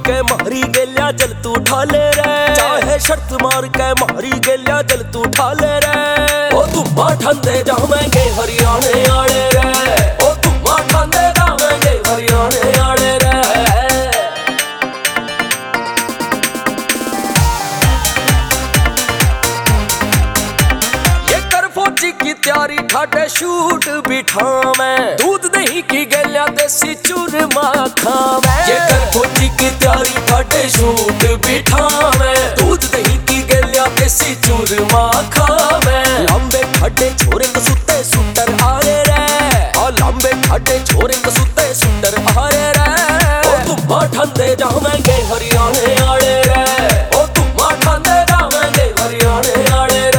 के मारी गेल्या जल तू ढाले रे, चाहे शर्त मार के मारी गेल्या जल तू ढाले रे। ओ तुम्मा ठंडे जावेंगे हरियाणे आले रे, ओ तुम्मा ठंडे जावेंगे हरियाणे आले रे। ये कर फौजी की तैयारी ठाटे शूट बिठावे, दूध दही की गेल्या देसी चूरमा खावे। ये कर फौजी की तैयारी ठाटे शूट बिठावे, दूध दही की गेल्या देसी चूरमा खावे। लंबे खड्डे छोरे कसुते सुंदर आरे रे, आ लंबे खड्डे छोरे कसुते सुंदर आरे रे। ओ तुम्मा ठंडे जावेंगे हरियाणे आले रे, ओ तुम्मा ठंडे जावेंगे हरियाणे आले रे।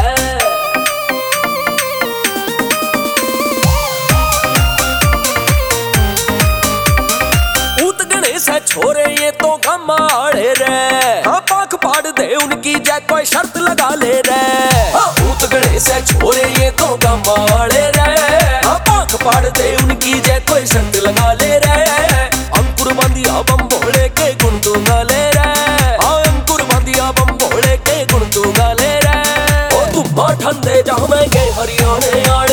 छोरे ये तो गमाड़े रे, हाँ पाख पाड़ दे उनकी जय कोई शर्त लगा ले रे। हाँ भूत गणेश है छोरे ये तो गमाड़े रे, हाँ पाख पाड़ दे उनकी जय कोई शर्त लगा ले रे। अंकुर बांधिया बम भोले के गुण दूंगा ले रे, हाँ अंकुर बांधिया बम भोले के गुण दूंगा ले रे। ओ तुम्मा ठंडे जावेंगे हरियाणे आले